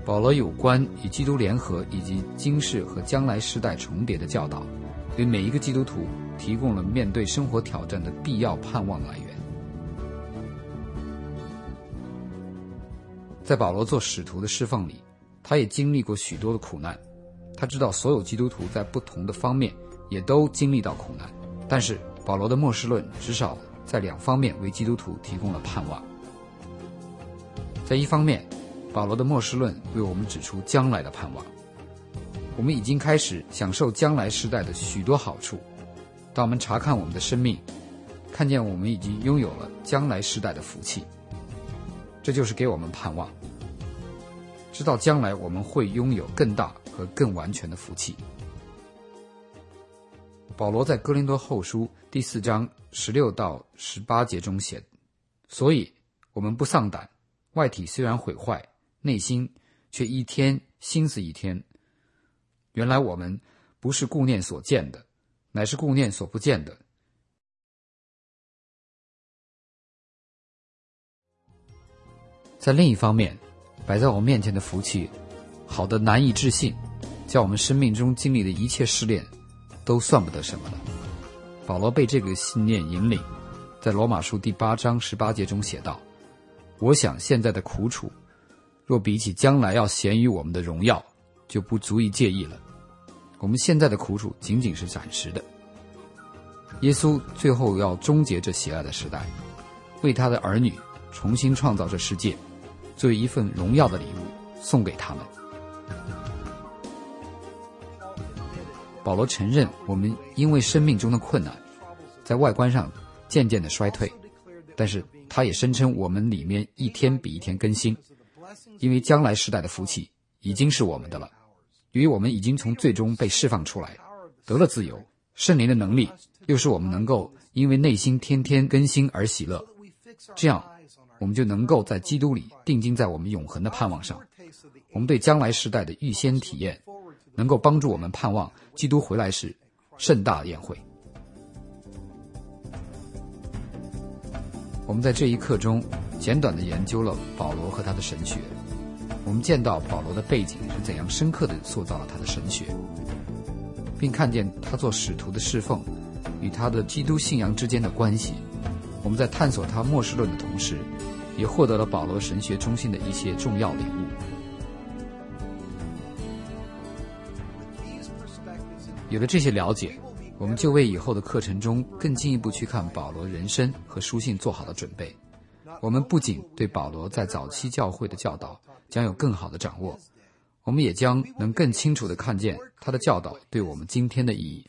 保罗有关与基督联合以及今世和将来世代重叠的教导，为每一个基督徒提供了面对生活挑战的必要盼望来源。在保罗做使徒的侍奉里，他也经历过许多的苦难。他知道所有基督徒在不同的方面也都经历到苦难，但是保罗的末世论至少在2方面为基督徒提供了盼望。在一方面，保罗的末世论为我们指出将来的盼望。我们已经开始享受将来世代的许多好处。当我们查看我们的生命，看见我们已经拥有了将来世代的福气，这就是给我们盼望，知道将来我们会拥有更大和更完全的福气。保罗在哥林多后书第4章16到18节中写，所以我们不丧胆，外体虽然毁坏，内心却一天心思一天。原来我们不是顾念所见的，乃是顾念所不见的。在另一方面，摆在我们面前的福气好的难以置信，叫我们生命中经历的一切试炼都算不得什么了。保罗被这个信念引领，在罗马书第8章18节中写道，我想现在的苦楚若比起将来要显于我们的荣耀，就不足以介意了。我们现在的苦楚仅仅是暂时的，耶稣最后要终结这邪恶的时代，为他的儿女重新创造这世界，作为一份荣耀的礼物送给他们。保罗承认我们因为生命中的困难，在外观上渐渐的衰退，但是他也声称我们里面一天比一天更新，因为将来世代的福气已经是我们的了。由于我们已经从最终被释放出来，得了自由，圣灵的能力又使我们能够因为内心天天更新而喜乐，这样我们就能够在基督里定睛在我们永恒的盼望上。我们对将来世代的预先体验，能够帮助我们盼望基督回来时盛大的宴会。我们在这一课中简短地研究了保罗和他的神学，我们见到保罗的背景是怎样深刻地塑造了他的神学，并看见他做使徒的侍奉与他的基督信仰之间的关系。我们在探索他末世论的同时，也获得了保罗神学中心的一些重要领悟。有了这些了解，我们就为以后的课程中更进一步去看保罗人生和书信做好了准备。我们不仅对保罗在早期教会的教导将有更好的掌握，我们也将能更清楚地看见他的教导对我们今天的意义。